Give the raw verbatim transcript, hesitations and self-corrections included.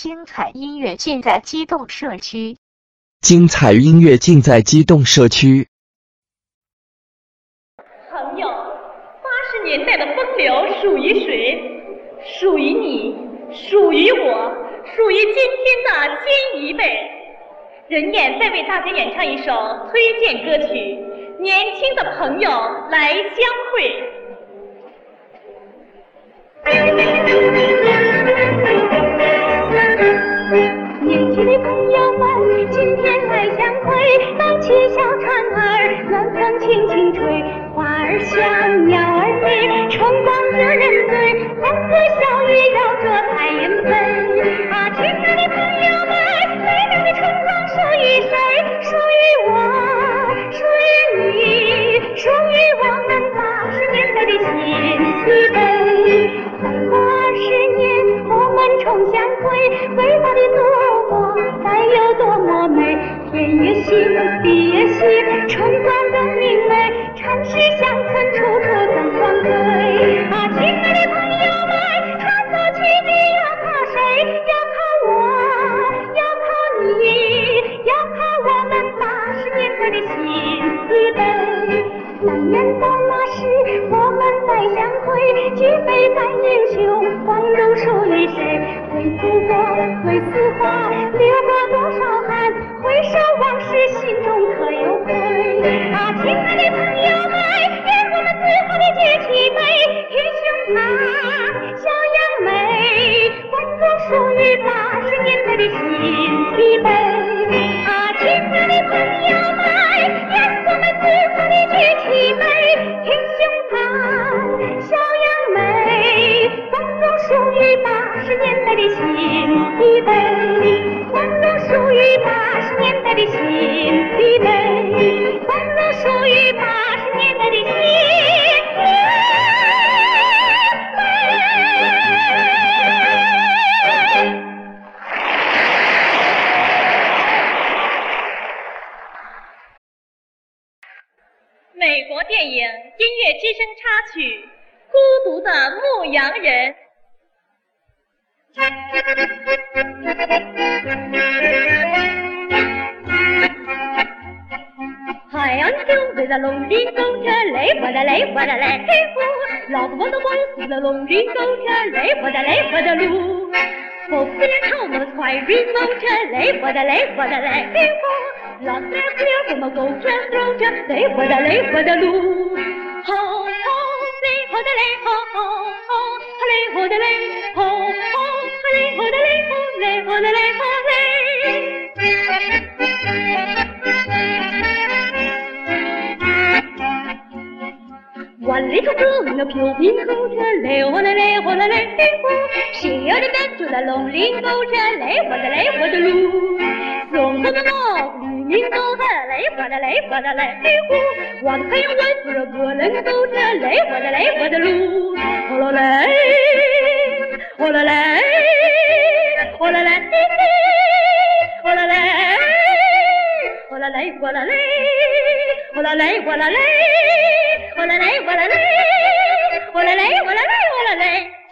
精彩音乐尽在激动社区。 精彩音乐尽在激动社区。 朋友，八十年代的风流属于谁？属于你，属于我，属于今天的新一辈。任演再为大家演唱一首推荐歌曲《年轻的朋友来相会》。 年轻的朋友们，今天来相会，荡起小船儿，暖风轻轻吹，花儿香，鸟儿美，春光惹人醉，欢歌笑语绕着彩云飞。啊，亲爱的朋友们，美妙的春光属于谁？属于我，属于你，属于我们八十年代的新一辈。再过二十年，我们重相会，伟大的祖国该有多么美！天也新，地也新，春光更明媚，城市乡村处处灯光辉。啊，亲爱的朋友们，创造奇迹要靠谁？要靠我，要靠你，要靠我们八十年代的新一辈。三年到那时，我们再相会，举杯赞英雄，光荣属于谁？为祖国，为四化，流过多少汗？回首往事，心中可有愧？啊，亲爱的朋友们，愿我们自豪地举起杯，挺胸膛，笑扬眉，光荣属于八十年代的新一辈。啊，亲爱的朋友们，愿我们自豪地举起杯，挺胸膛，笑扬眉，光荣属于八十年代的新一辈，光荣属于八十年代的新一辈，光荣属于八十年代的新一辈。 美国电影音乐之声插曲《孤独的牧羊人》。海岸上围着龙里走着，累活的累活的累活，老子我的王死了龙里走着，累活的累活的路，佛夫人朝我快里走着，累活的累活的累活，老子俩子俩怎么走着走着，累活的累活的路，吼吼累活的累吼吼吼，累活的累吼吼，累活的累吼，累活的累吼累。万里头歌那飘萍吼着，累活的累活的累活，谁要的伴就在龙里走着，累活的累活的路，送我的马渔民走着，累活的累活的累活，望太阳外头的不能走着，累活的累活的路，哦啦嘞，哦啦嘞，哦啦嘞，哦啦嘞，哦啦嘞，哦啦嘞，哦啦嘞，哦啦嘞。我来来，我来来，我来来，我来来，我来来。